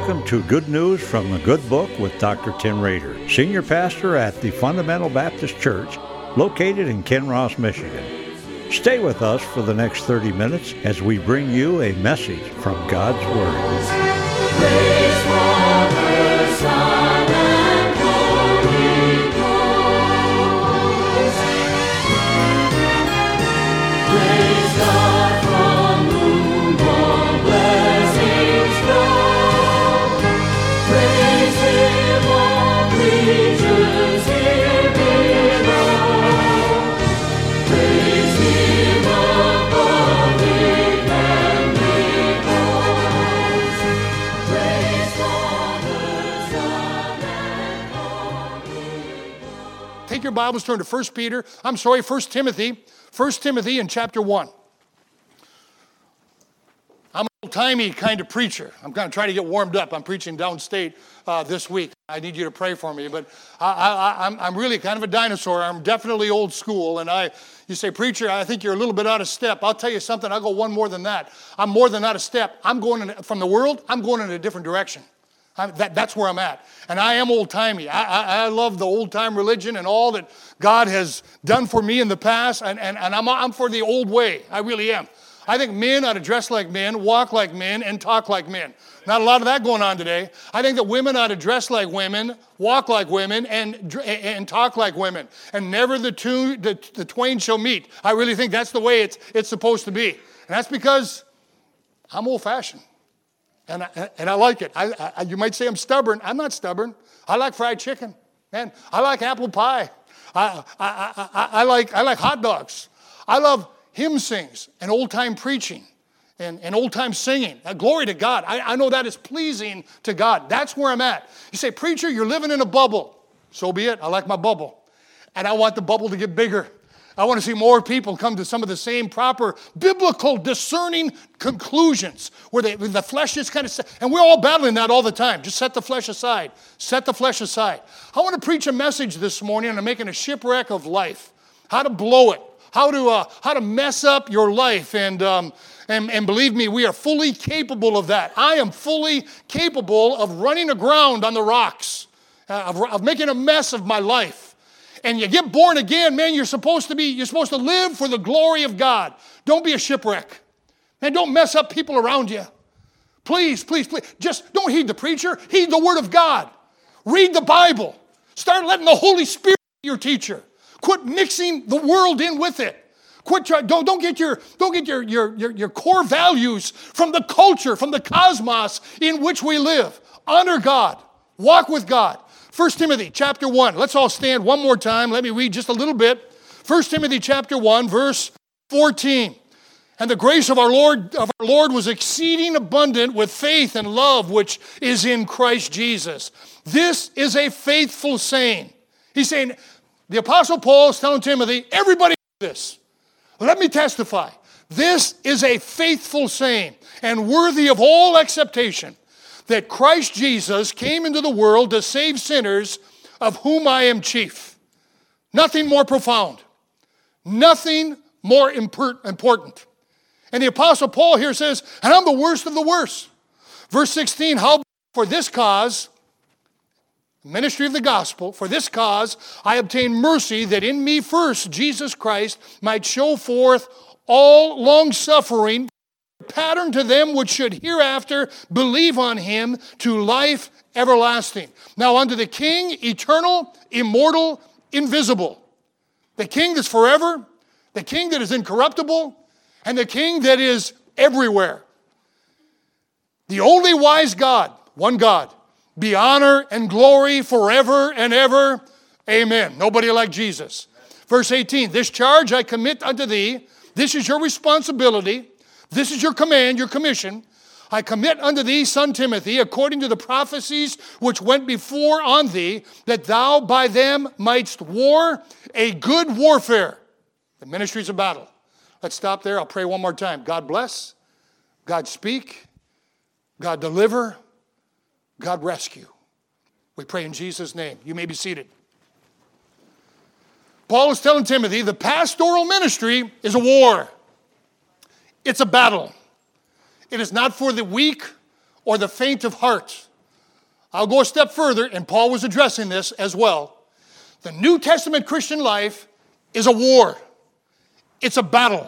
Welcome to Good News from the Good Book with Dr. Tim Rader, Senior Pastor at the Fundamental Baptist Church, located in Kinross, Michigan. Stay with us for the next 30 minutes as we bring you a message from God's Word. Praise Father, Son, and Holy Ghost. Praise God from whom all blessings flow. Praise Him, all creatures here below. Praise Him above the heavenly hosts. Praise Father, Son, and Holy Ghost. Take your Bibles, turn to 1 Timothy. 1 Timothy in chapter 1. I'm an old-timey kind of preacher. I'm going to try to get warmed up. I'm preaching downstate this week. I need you to pray for me. But I'm really kind of a dinosaur. I'm definitely old school. And you say, preacher, I think you're a little bit out of step. I'll tell you something. I'll go one more than that. I'm more than out of step. From the world, I'm going in a different direction. That's where I'm at. And I am old-timey. I love the old-time religion and all that God has done for me in the past. And I'm for the old way. I really am. I think men ought to dress like men, walk like men, and talk like men. Not a lot of that going on today. I think that women ought to dress like women, walk like women, and talk like women. And never the twain shall meet. I really think that's the way it's supposed to be. And that's because I'm old-fashioned. And I like it. You might say I'm stubborn. I'm not stubborn. I like fried chicken. Man, I like apple pie. I like hot dogs. I love hymn sings and old-time preaching and old-time singing. Glory to God. I know that is pleasing to God. That's where I'm at. You say, preacher, you're living in a bubble. So be it. I like my bubble. And I want the bubble to get bigger. I want to see more people come to some of the same proper biblical discerning conclusions where the flesh is kind of, and we're all battling that all the time. Just set the flesh aside. Set the flesh aside. I want to preach a message this morning on making a shipwreck of life. How to blow it. How to mess up your life. And believe me, we are fully capable of that. I am fully capable of running aground on the rocks, of making a mess of my life. And you get born again, man, you're supposed to live for the glory of God. Don't be a shipwreck. Man, don't mess up people around you. Please, please, please. Just don't heed the preacher. Heed the Word of God. Read the Bible. Start letting the Holy Spirit be your teacher. Quit mixing the world in with it. Don't get your core values from the culture, from the cosmos in which we live. Honor God. Walk with God. 1 Timothy chapter 1. Let's all stand one more time. Let me read just a little bit. 1 Timothy chapter 1, verse 14. And the grace of our Lord was exceeding abundant with faith and love which is in Christ Jesus. This is a faithful saying. He's saying, the Apostle Paul is telling Timothy, everybody knows this. Let me testify. This is a faithful saying and worthy of all acceptation, that Christ Jesus came into the world to save sinners, of whom I am chief. Nothing more profound. Nothing more important. And the Apostle Paul here says, and I'm the worst of the worst. Verse 16, how for this cause, ministry of the gospel, for this cause I obtained mercy, that in me first Jesus Christ might show forth all long-suffering, pattern to them which should hereafter believe on him to life everlasting. Now unto the King, eternal, immortal, invisible. The King that's forever, the King that is incorruptible, and the King that is everywhere. The only wise God, one God, be honor and glory forever and ever. Amen. Nobody like Jesus. Verse 18, this charge I commit unto thee. This is your responsibility. This is your command, your commission. I commit unto thee, son Timothy, according to the prophecies which went before on thee, that thou by them mightst war a good warfare. The ministries of battle. Let's stop there. I'll pray one more time. God bless. God speak. God deliver. God rescue. We pray in Jesus' name. You may be seated. Paul is telling Timothy the pastoral ministry is a war. It's a battle. It is not for the weak or the faint of heart. I'll go a step further, and Paul was addressing this as well. The New Testament Christian life is a war. It's a battle.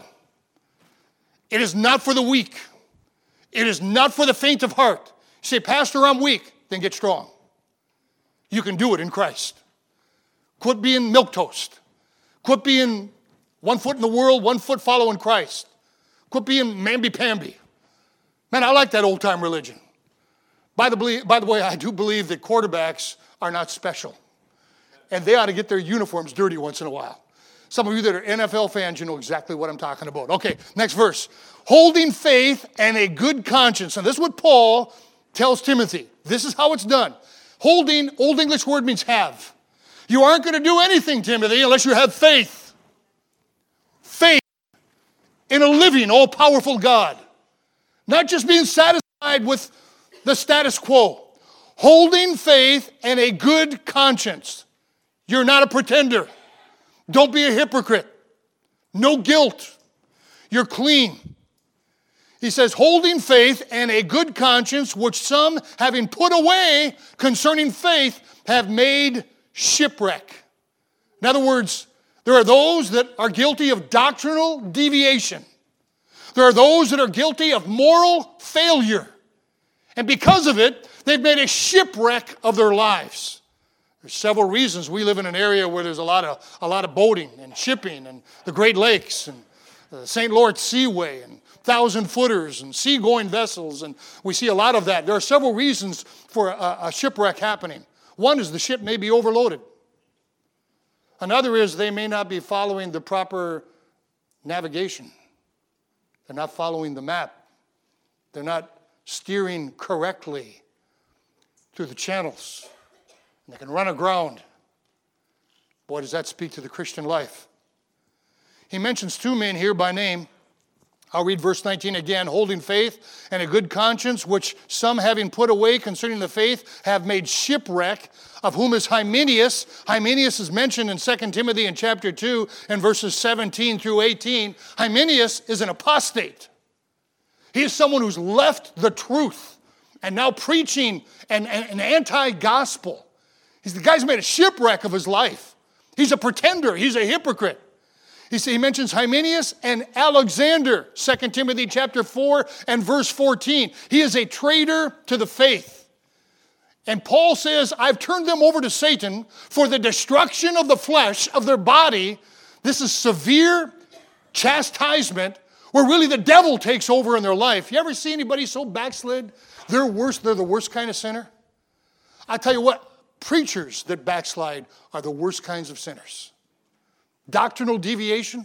It is not for the weak. It is not for the faint of heart. You say, Pastor, I'm weak. Then get strong. You can do it in Christ. Quit being milquetoast. Quit being 1 foot in the world, 1 foot following Christ. Quit being mamby-pamby. Man, I like that old-time religion. By the way, I do believe that quarterbacks are not special. And they ought to get their uniforms dirty once in a while. Some of you that are NFL fans, you know exactly what I'm talking about. Okay, next verse. Holding faith and a good conscience. And this is what Paul tells Timothy. This is how it's done. Holding, Old English word means have. You aren't going to do anything, Timothy, unless you have faith. Faith in a living, all-powerful God. Not just being satisfied with the status quo. Holding faith and a good conscience. You're not a pretender. Don't be a hypocrite. No guilt. You're clean. He says, holding faith and a good conscience, which some, having put away concerning faith, have made shipwreck. In other words, there are those that are guilty of doctrinal deviation. There are those that are guilty of moral failure. And because of it, they've made a shipwreck of their lives. There's several reasons. We live in an area where there's a lot of boating and shipping and the Great Lakes and the St. Lawrence Seaway and 1,000-footers and seagoing vessels, and we see a lot of that. There are several reasons for a shipwreck happening. One is the ship may be overloaded. Another is they may not be following the proper navigation. They're not following the map. They're not steering correctly through the channels. And they can run aground. Boy, does that speak to the Christian life. He mentions 2 men here by name. I'll read verse 19 again. Holding faith and a good conscience, which some having put away concerning the faith have made shipwreck, of whom is Hymenaeus. Hymenaeus is mentioned in 2 Timothy in chapter 2 and verses 17 through 18. Hymenaeus is an apostate. He is someone who's left the truth and now preaching an anti-gospel. The guy's made a shipwreck of his life. He's a pretender. He's a hypocrite. He mentions Hymenaeus and Alexander, 2 Timothy chapter 4 and verse 14. He is a traitor to the faith. And Paul says, I've turned them over to Satan for the destruction of the flesh of their body. This is severe chastisement where really the devil takes over in their life. You ever see anybody so backslid? They're the worst kind of sinner. I tell you what, preachers that backslide are the worst kinds of sinners. Doctrinal deviation,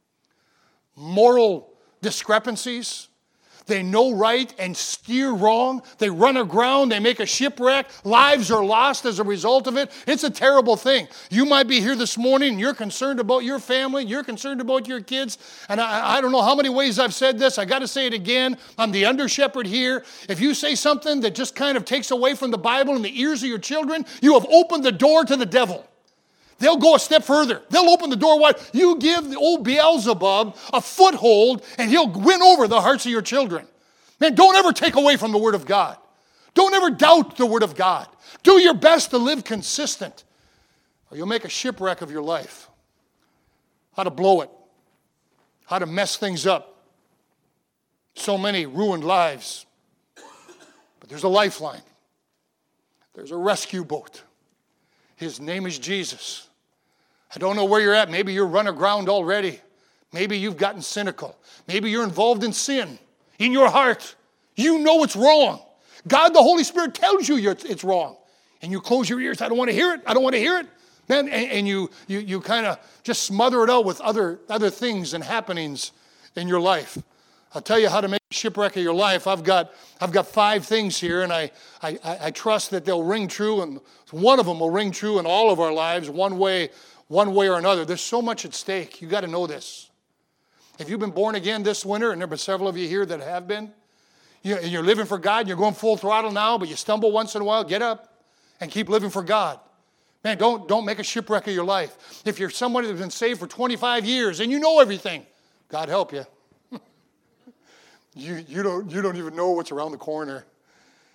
moral discrepancies. They know right and steer wrong. They run aground. They make a shipwreck. Lives are lost as a result of it. It's a terrible thing. You might be here this morning and you're concerned about your family. You're concerned about your kids. And I don't know how many ways I've said this. I got to say it again. I'm the under shepherd here. If you say something that just kind of takes away from the Bible in the ears of your children, you have opened the door to the devil. They'll go a step further. They'll open the door wide. You give the old Beelzebub a foothold, and he'll win over the hearts of your children. Man, don't ever take away from the Word of God. Don't ever doubt the Word of God. Do your best to live consistent, or you'll make a shipwreck of your life. How to blow it. How to mess things up. So many ruined lives. But there's a lifeline. There's a rescue boat. His name is Jesus. I don't know where you're at. Maybe you're run aground already. Maybe you've gotten cynical. Maybe you're involved in sin in your heart. You know it's wrong. God, the Holy Spirit, tells you it's wrong. And you close your ears. I don't want to hear it. I don't want to hear it. Man, and you kind of just smother it out with other things and happenings in your life. I'll tell you how to make a shipwreck of your life. I've got 5 things here, and I trust that they'll ring true, and one of them will ring true in all of our lives, one way or another. There's so much at stake. You got to know this. If you've been born again this winter, and there have been several of you here that have been, you're living for God, you're going full throttle now, but you stumble once in a while, get up and keep living for God. Man, don't make a shipwreck of your life. If you're somebody that's been saved for 25 years and you know everything, God help you. You don't even know what's around the corner.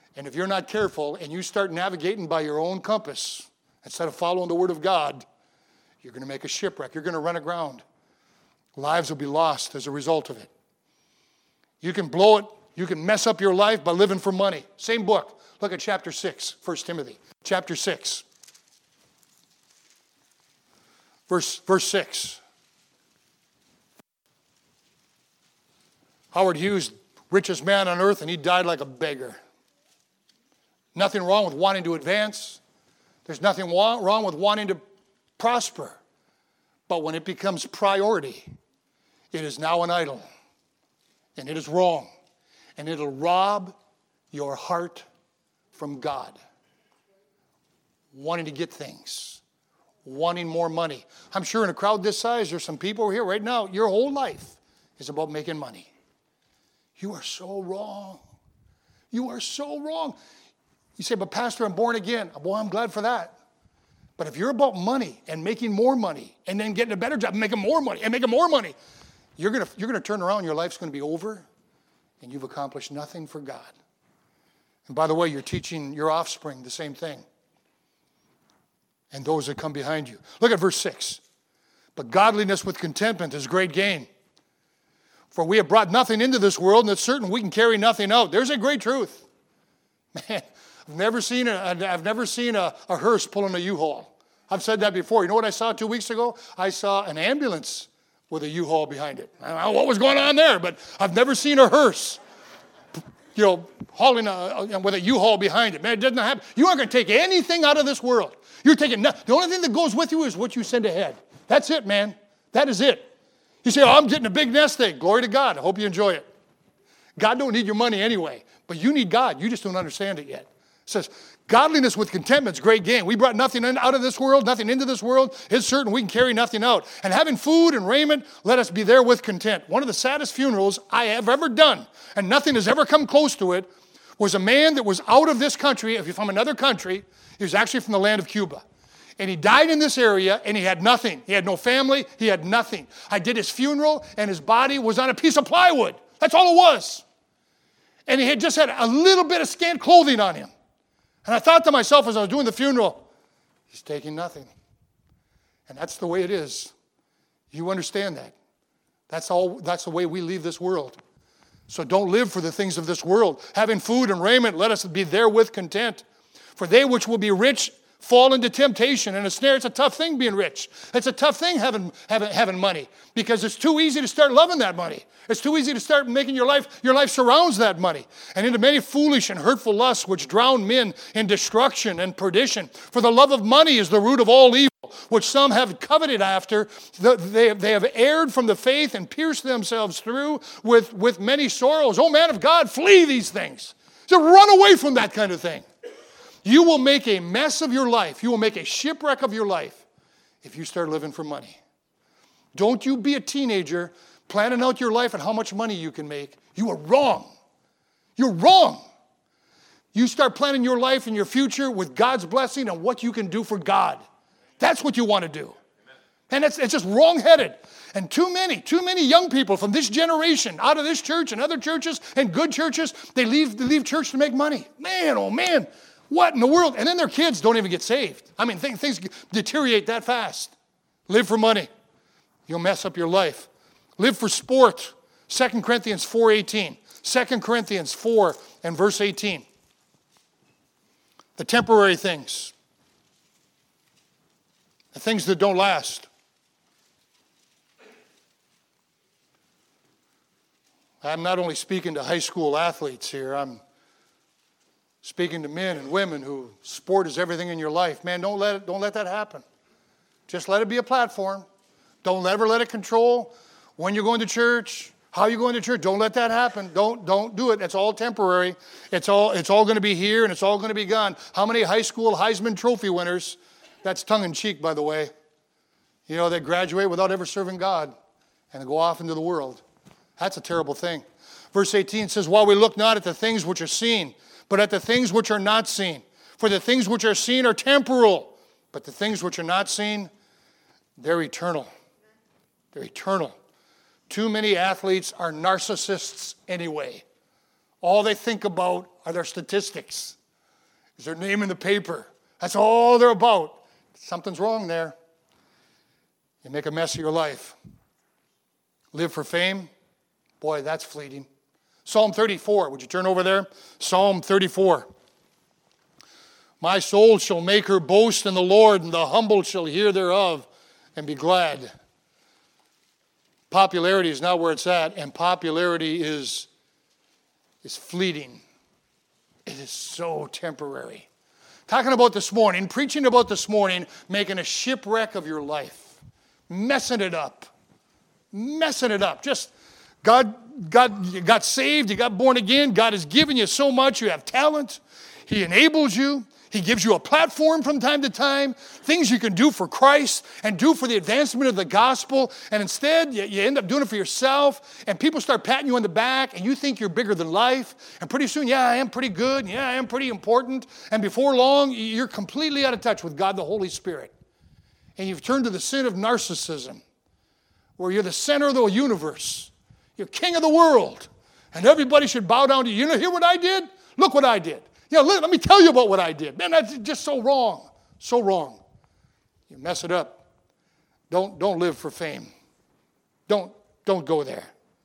And if you're not careful and you start navigating by your own compass instead of following the Word of God, you're going to make a shipwreck. You're going to run aground. Lives will be lost as a result of it. You can blow it. You can mess up your life by living for money. Same book. Look at chapter 6, 1 Timothy. Chapter 6. Verse 6. Howard Hughes, richest man on earth, and he died like a beggar. Nothing wrong with wanting to advance. There's nothing wrong with wanting to prosper. But when it becomes priority, it is now an idol. And it is wrong. And it'll rob your heart from God. Wanting to get things. Wanting more money. I'm sure in a crowd this size, there's some people here right now, your whole life is about making money. You are so wrong. You are so wrong. You say, but Pastor, I'm born again. Well, I'm glad for that. But if you're about money and making more money and then getting a better job and making more money and making more money, you're going to turn around. Your life's going to be over and you've accomplished nothing for God. And by the way, you're teaching your offspring the same thing. And those that come behind you. Look at verse 6. But godliness with contentment is great gain. For we have brought nothing into this world, and it's certain we can carry nothing out. There's a great truth. Man, I've never seen a hearse pulling a U-Haul. I've said that before. You know what I saw 2 weeks ago? I saw an ambulance with a U-Haul behind it. I don't know what was going on there, but I've never seen a hearse, hauling with a U-Haul behind it. Man, it doesn't happen. You aren't going to take anything out of this world. You're taking the only thing that goes with you is what you send ahead. That's it, man. That is it. You say, I'm getting a big nest egg. Glory to God. I hope you enjoy it. God don't need your money anyway, but you need God. You just don't understand it yet. It says, godliness with contentment is great gain. We brought nothing out of this world, nothing into this world. It's certain we can carry nothing out. And having food and raiment, let us be there with content. One of the saddest funerals I have ever done, and nothing has ever come close to it, was a man that was out of this country, if you're from another country. He was actually from the land of Cuba. And he died in this area, and he had nothing. He had no family. He had nothing. I did his funeral, and his body was on a piece of plywood. That's all it was. And he had just had a little bit of scant clothing on him. And I thought to myself as I was doing the funeral, he's taking nothing. And that's the way it is. You understand that. That's the way we leave this world. So don't live for the things of this world. Having food and raiment, let us be there with content. For they which will be rich fall into temptation and a snare. It's a tough thing being rich. It's a tough thing having money because it's too easy to start loving that money. It's too easy to start making your life surrounds that money. And into many foolish and hurtful lusts which drown men in destruction and perdition. For the love of money is the root of all evil, which some have coveted after. They have erred from the faith and pierced themselves through with many sorrows. Oh, man of God, flee these things. So run away from that kind of thing. You will make a mess of your life. You will make a shipwreck of your life if you start living for money. Don't you be a teenager planning out your life and how much money you can make. You are wrong. You're wrong. You start planning your life and your future with God's blessing and what you can do for God. That's what you want to do. And it's just wrong-headed. And too many young people from this generation, out of this church and other churches and good churches, they leave church to make money. Man, oh man. What in the world? And then their kids don't even get saved. I mean, things deteriorate that fast. Live for money. You'll mess up your life. Live for sport. 2 Corinthians 4:18. 2 Corinthians 4 and verse 18. The temporary things. The things that don't last. I'm not only speaking to high school athletes here. I'm speaking to men and women who sport is everything in your life. Man, don't let that happen. Just let it be a platform. Don't ever let it control when you're going to church, how you're going to church. Don't let that happen. Don't do it. It's all temporary. It's all going to be here and it's all going to be gone. How many high school Heisman Trophy winners, that's tongue-in-cheek, by the way, they graduate without ever serving God and they go off into the world. That's a terrible thing. Verse 18 says, while we look not at the things which are seen, but at the things which are not seen. For the things which are seen are temporal, but the things which are not seen, they're eternal. They're eternal. Too many athletes are narcissists anyway. All they think about are their statistics. Is their name in the paper? That's all they're about. Something's wrong there. You make a mess of your life. Live for fame? Boy, that's fleeting. Psalm 34. Would you turn over there? Psalm 34. My soul shall make her boast in the Lord, and the humble shall hear thereof and be glad. Popularity is not where it's at, and popularity is fleeting. It is so temporary. Talking about this morning, preaching about this morning, making a shipwreck of your life. Messing it up. Just God got saved, you got born again, God has given you so much, you have talent, He enables you, He gives you a platform from time to time, things you can do for Christ and do for the advancement of the gospel, and instead you end up doing it for yourself, and people start patting you on the back, and you think you're bigger than life, and pretty soon, yeah, I am pretty good, yeah, I am pretty important, and before long, you're completely out of touch with God the Holy Spirit, and you've turned to the sin of narcissism, where you're the center of the universe. You're king of the world. And everybody should bow down to you. You know, hear what I did? Look what I did. Let me tell you about what I did. Man, that's just so wrong. So wrong. You mess it up. Don't live for fame. Don't go there.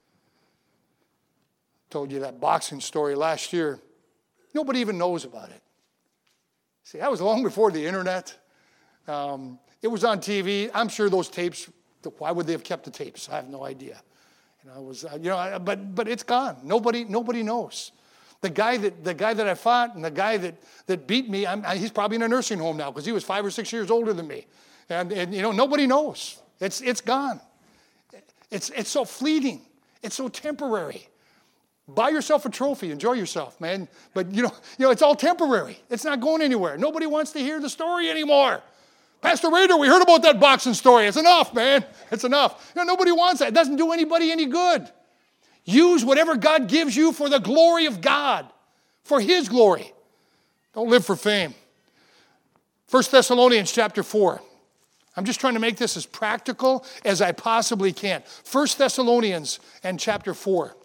Told you that boxing story last year. Nobody even knows about it. See, that was long before the internet. It was on TV. I'm sure those tapes, why would they have kept the tapes? I have no idea. But it's gone. Nobody knows. The guy that I fought and the guy that beat me, he's probably in a nursing home now because he was 5 or 6 years older than me, and nobody knows. It's gone. It's so fleeting. It's so temporary. Buy yourself a trophy. Enjoy yourself, man. But it's all temporary. It's not going anywhere. Nobody wants to hear the story anymore. Pastor Rader, we heard about that boxing story. It's enough, man. It's enough. Nobody wants that. It doesn't do anybody any good. Use whatever God gives you for the glory of God, for His glory. Don't live for fame. 1 Thessalonians chapter 4. I'm just trying to make this as practical as I possibly can. 1 Thessalonians and chapter 4.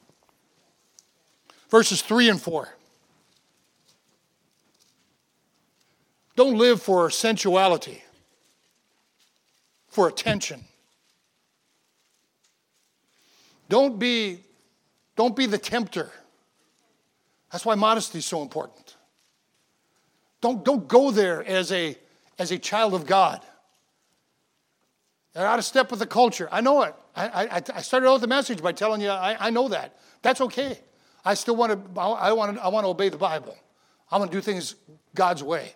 Verses 3 and 4. Don't live for sensuality, for attention. Don't be the tempter. That's why modesty is so important. Don't go there as a child of God. You're out of step with the culture. I know it. I started out the message by telling you I know that. That's okay. I still want to obey the Bible. I want to do things God's way.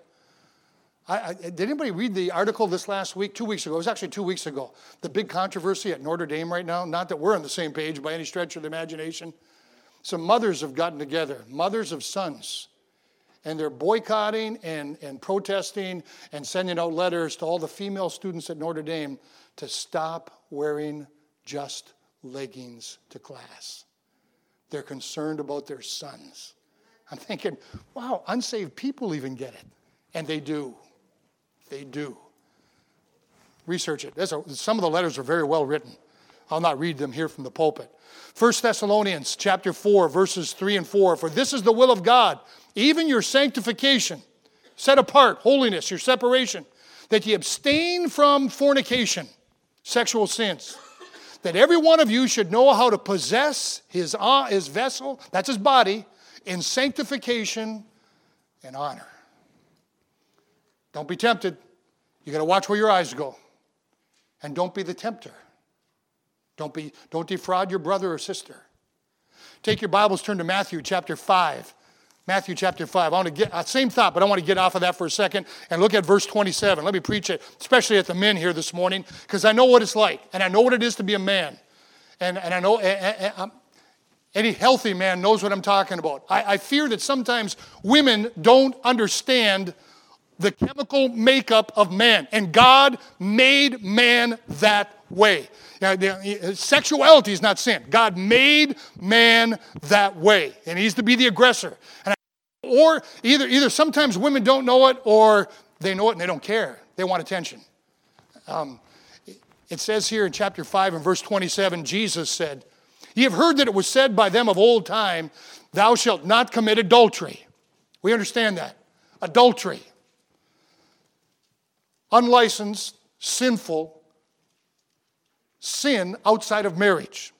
Did anybody read the article this last week, 2 weeks ago? It was actually 2 weeks ago. The big controversy at Notre Dame right now. Not that we're on the same page by any stretch of the imagination. Some mothers have gotten together, mothers of sons, and they're boycotting and protesting and sending out letters to all the female students at Notre Dame to stop wearing just leggings to class. They're concerned about their sons. I'm thinking, wow, unsaved people even get it. And they do. They do. Research it. Some of the letters are very well written. I'll not read them here from the pulpit. 1 Thessalonians chapter 4, verses 3 and 4. For this is the will of God, even your sanctification, set apart, holiness, your separation, that ye abstain from fornication, sexual sins, that every one of you should know how to possess his vessel, that's his body, in sanctification and honor. Don't be tempted. You got to watch where your eyes go. And don't be the tempter. Don't defraud your brother or sister. Take your Bibles, turn to Matthew chapter 5. Matthew chapter 5. I want to get, same thought, but I want to get off of that for a second and look at verse 27. Let me preach it, especially at the men here this morning, because I know what it's like, and I know what it is to be a man. And I know any healthy man knows what I'm talking about. I fear that sometimes women don't understand the chemical makeup of man. And God made man that way. Sexuality is not sin. God made man that way. And he's to be the aggressor. Or either sometimes women don't know it, or they know it and they don't care. They want attention. It says here in chapter 5 and verse 27, Jesus said, Ye have heard that it was said by them of old time, Thou shalt not commit adultery. We understand that. Adultery. Unlicensed, sinful sin outside of marriage.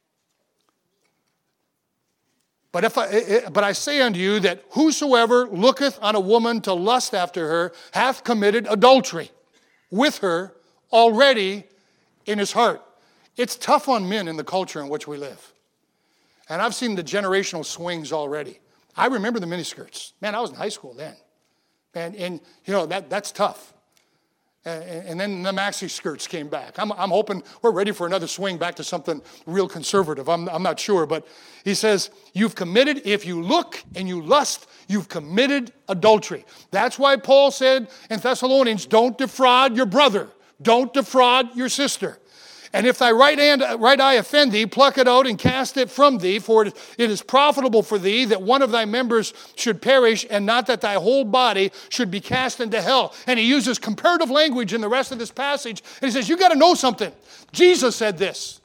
But I say unto you that whosoever looketh on a woman to lust after her hath committed adultery with her already in his heart. It's tough on men in the culture in which we live. And I've seen the generational swings already. I remember the miniskirts. Man, I was in high school then. And you know, that's tough. And then the maxi skirts came back. I'm hoping we're ready for another swing back to something real conservative. I'm not sure. But he says, you've committed, if you look and you lust, you've committed adultery. That's why Paul said in Thessalonians, don't defraud your brother. Don't defraud your sister. And if thy right eye offend thee, pluck it out and cast it from thee, for it is profitable for thee that one of thy members should perish, and not that thy whole body should be cast into hell. And he uses comparative language in the rest of this passage, and he says, you got to know something. Jesus said this.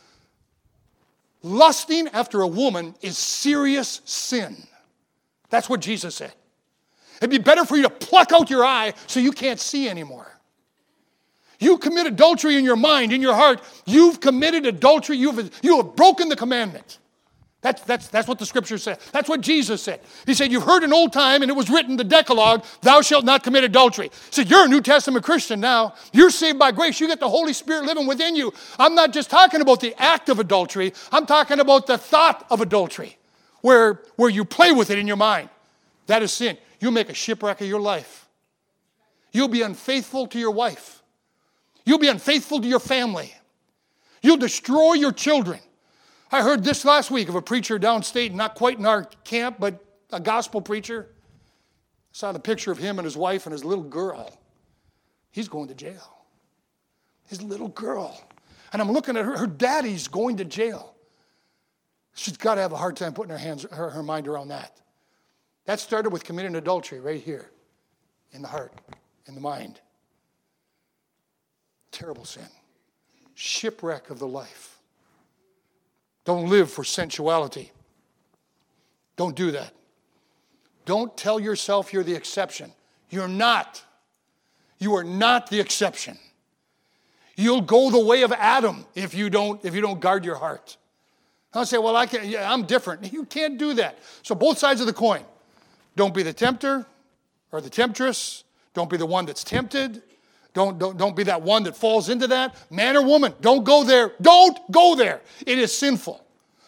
Lusting after a woman is serious sin. That's what Jesus said. It'd be better for you to pluck out your eye so you can't see anymore. You commit adultery in your mind, in your heart. You've committed adultery. You have broken the commandment. That's what the scripture said. That's what Jesus said. He said, you've heard in old time, and it was written, the Decalogue, thou shalt not commit adultery. He said, you're a New Testament Christian now. You're saved by grace. You get the Holy Spirit living within you. I'm not just talking about the act of adultery. I'm talking about the thought of adultery, where you play with it in your mind. That is sin. You'll make a shipwreck of your life. You'll be unfaithful to your wife. You'll be unfaithful to your family. You'll destroy your children. I heard this last week of a preacher downstate, not quite in our camp, but a gospel preacher. I saw the picture of him and his wife and his little girl. He's going to jail. His little girl. And I'm looking at her. Her daddy's going to jail. She's got to have a hard time putting her mind around that. That started with committing adultery right here in the heart, in the mind. Terrible sin. Shipwreck of the life. Don't live for sensuality. Don't do that. Don't tell yourself you're the exception. You're not. You are not the exception. You'll go the way of Adam if you don't guard your heart. I'll say, well, I'm different. You can't do that. So both sides of the coin. Don't be the tempter or the temptress. Don't be the one that's tempted. Don't be that one that falls into that. Man or woman, don't go there. Don't go there. It is sinful.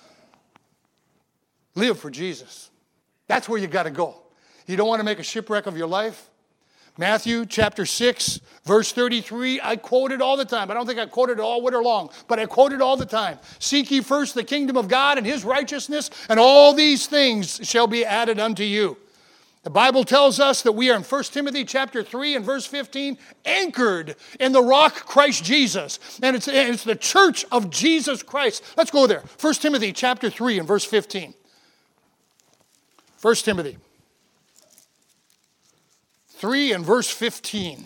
Live for Jesus. That's where you got to go. You don't want to make a shipwreck of your life. Matthew chapter 6, verse 33, I quote it all the time. I don't think I quoted it all winter long, but I quote it all the time. Seek ye first the kingdom of God and his righteousness, and all these things shall be added unto you. The Bible tells us that we are in 1 Timothy chapter 3 and verse 15, anchored in the rock Christ Jesus. And it's the church of Jesus Christ. Let's go there. 1 Timothy chapter 3 and verse 15. 1 Timothy 3 and verse 15.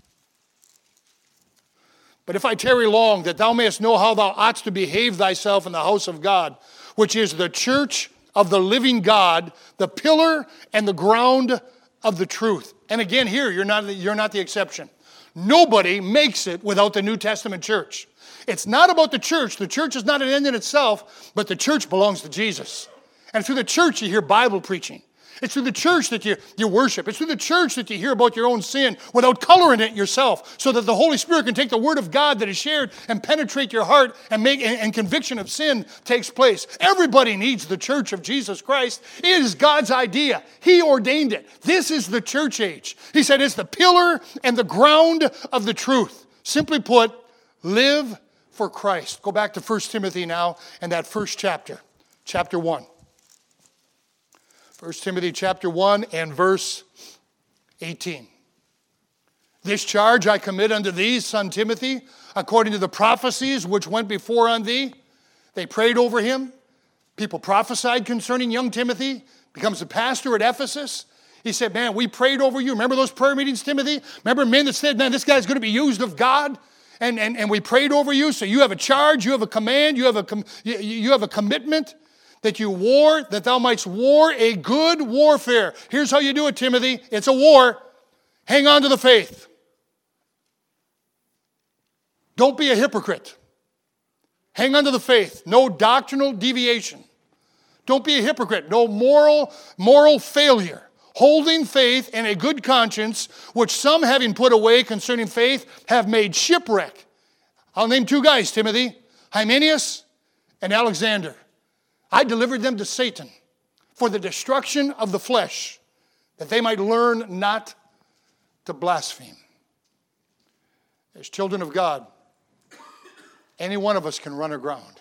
But if I tarry long, that thou mayest know how thou oughtest to behave thyself in the house of God, which is the church of the living God, the pillar and the ground of the truth. And again here, you're not the exception. Nobody makes it without the New Testament church. It's not about the church. The church is not an end in itself, but the church belongs to Jesus. And through the church you hear Bible preaching. It's through the church that you worship. It's through the church that you hear about your own sin without coloring it yourself, so that the Holy Spirit can take the Word of God that is shared and penetrate your heart and conviction of sin takes place. Everybody needs the church of Jesus Christ. It is God's idea. He ordained it. This is the church age. He said it's the pillar and the ground of the truth. Simply put, live for Christ. Go back to 1 Timothy now and that first chapter, chapter 1. 1 Timothy chapter 1 and verse 18. This charge I commit unto thee, son Timothy, according to the prophecies which went before on thee. They prayed over him. People prophesied concerning young Timothy. Becomes a pastor at Ephesus. He said, man, we prayed over you. Remember those prayer meetings, Timothy? Remember men that said, man, this guy's going to be used of God? And we prayed over you. So you have a charge, you have a command, you have a commitment that thou mightst war a good warfare. Here's how you do it, Timothy. It's a war. Hang on to the faith. Don't be a hypocrite. Hang on to the faith. No doctrinal deviation. Don't be a hypocrite. No moral failure. Holding faith and a good conscience, which some having put away concerning faith have made shipwreck. I'll name two guys, Timothy. Hymenaeus and Alexander. I delivered them to Satan for the destruction of the flesh, that they might learn not to blaspheme. As children of God, any one of us can run aground.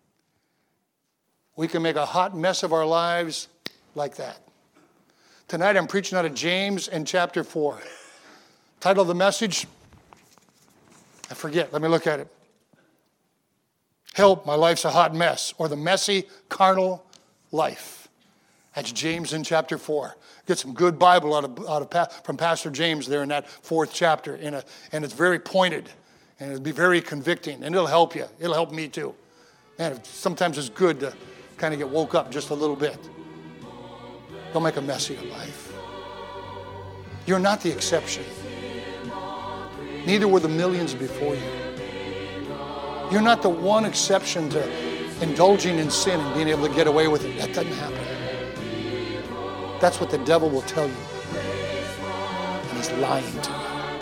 We can make a hot mess of our lives like that. Tonight I'm preaching out of James in chapter 4. Title of the message, I forget, let me look at it. Help, my life's a hot mess, or the messy carnal life. That's James in chapter 4. Get some good Bible from Pastor James there in that 4th chapter, and it's very pointed, and it'll be very convicting, and it'll help you. It'll help me too. Man, sometimes it's good to kind of get woke up just a little bit. Don't make a mess of your life. You're not the exception. Neither were the millions before you. You're not the one exception to indulging in sin and being able to get away with it. That doesn't happen. That's what the devil will tell you. And he's lying to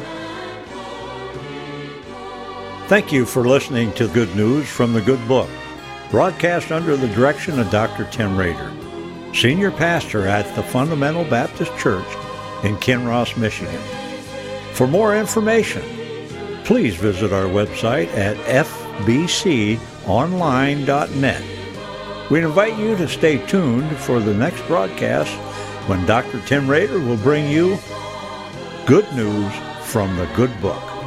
you. Thank you for listening to Good News from the Good Book, broadcast under the direction of Dr. Tim Rader, Senior Pastor at the Fundamental Baptist Church in Kinross, Michigan. For more information, please visit our website at fbconline.net. We invite you to stay tuned for the next broadcast when Dr. Tim Rader will bring you Good News from the Good Book.